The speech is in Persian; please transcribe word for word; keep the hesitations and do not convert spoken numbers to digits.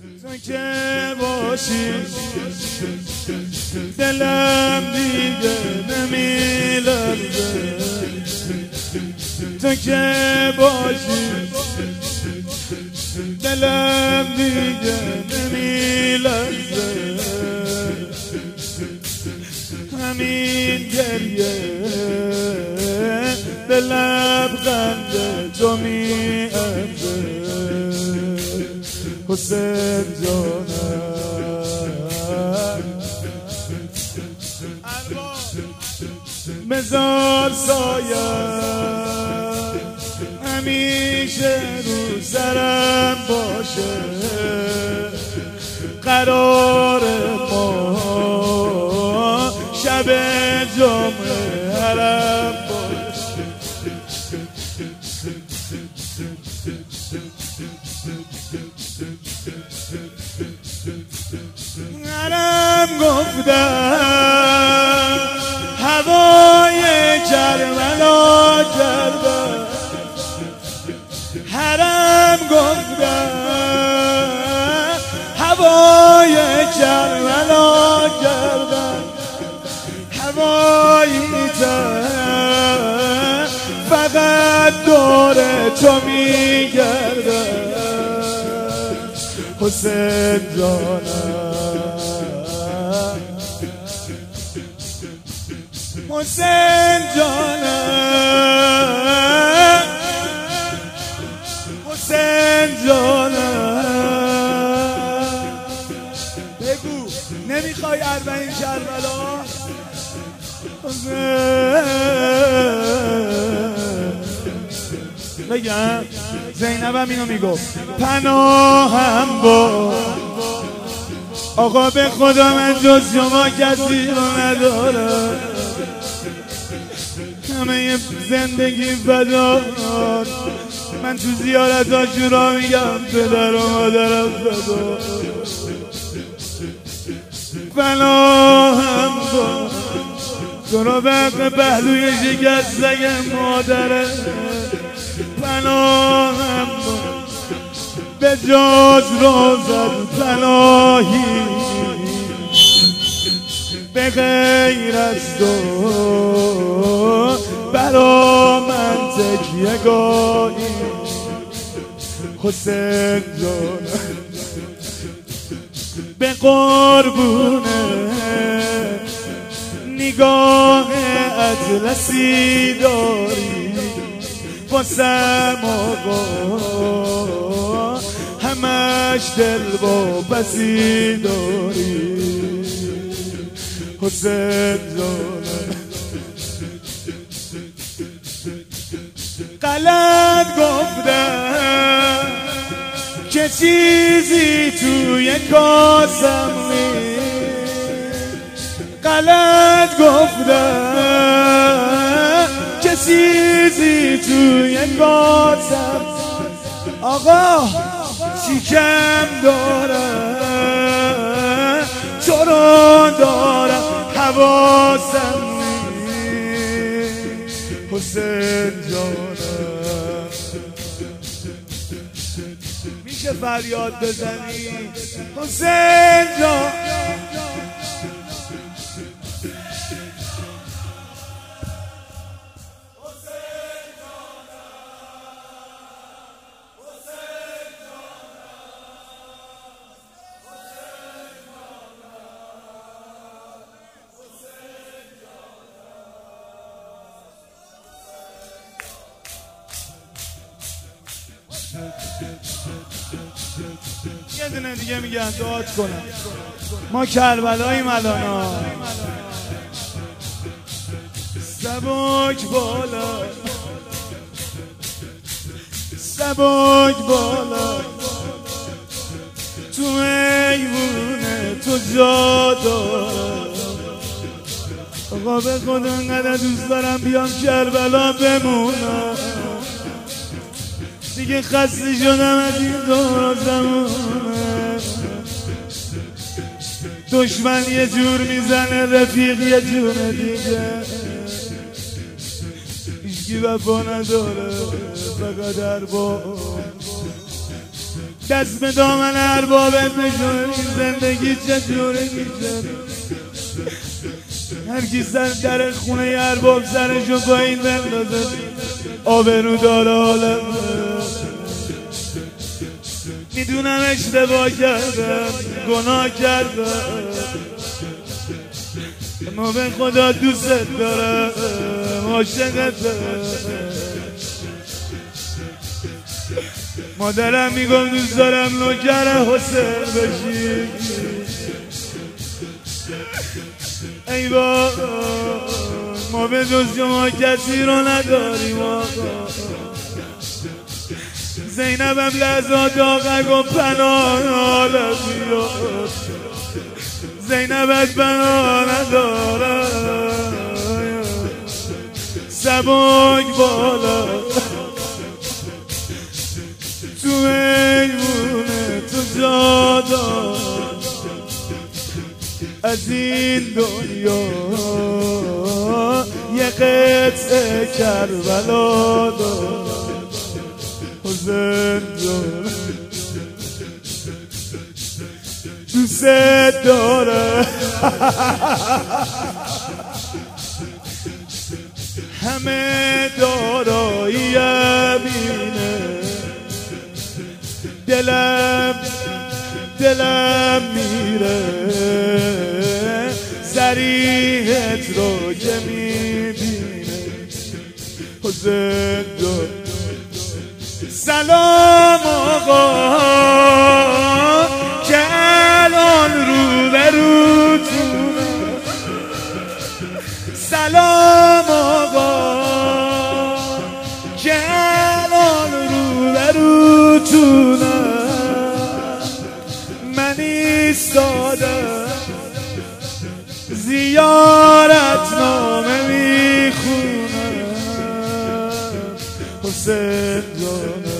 تو که باشی دلم دیگه نمیلرزه، تو که باشی دلم دیگه نمیلرزه، همین گریه به لبخند تو میارزه. حسین جانم بذار سایه همیشه رو سرم باشه، قرار ما شب جمعه حرم باشه. حرم گفتم هوای کربلا کردم، حرم گفتم هوای کربلا کردم، هوایی تر فقط دور تو میگردم. حسین جانم حسین جانم حسین جانم بگو نمیخوای اربعین کربلا؟ بگم زینب هم اینو میگفت پناهم با آقا به خدا من جز شما کسی رو ندارم، همه زندگی فدا، من تو زیارت عاشورا میگم پدر و مادرم فدا. پناهم با تو رو برق پهلوی شکست زگم مادره، پناهم به جاز روزد پناهی به غیر از تو برا من تکیه گاهی. حسین جانم به قربونه نگاه اطلسی داری، واسم آقا همش دل با بسی داری. حسین جانم غلط گفتم که چیزی توی کاسم نیست، غلط گفتم که چیزی توی کاسم، آقا چی کم دارم تو رو دارم حواسم نیست. حسین جانم میشه فریاد بزنی؟ حسین جان یه دونه دیگه میگن دعات کنم ما کربلاییم الان. سبک بالا سبک بالا تو ایوونه تو جا دارم، آقا به خدا انقدر دوست دارم بیام کربلا بمونم، دیگه خسته شدم از این دور زمونه. دشمن یه جور میزنه رفیق یه جور دیگه، هیچکی وفا نداره فقط در با دست به دامن اربابت بشون این زندگی چجوره میشه. هر کی سر در خونه ارباب سرشو پایین بندازه آبرو داره عالمه. میدونم اشتباه کردم گناه کردم اما به خدا دوست دارم عاشقتم. مادرم میگم دوست دارم نوکر حسین بشی. ای بابا ما به جز شما کسی رو نداریم آقا. زینبم لحظات آقا گم پناه حالم بیاد. زینبت پناه نداره سبک بالا تو ایمونه تو جادا از این دنیا یه قطعه کربلا دار حسین جان دوست داره. همه دارایی امینه دلم دلم میره سریحت رو که میبینه حسین جان. سلام آقا که الان رو بروتونه. سلام آقا که الان رو بروتونه. من ایستادم زیارت نامه میخونم حسین جان.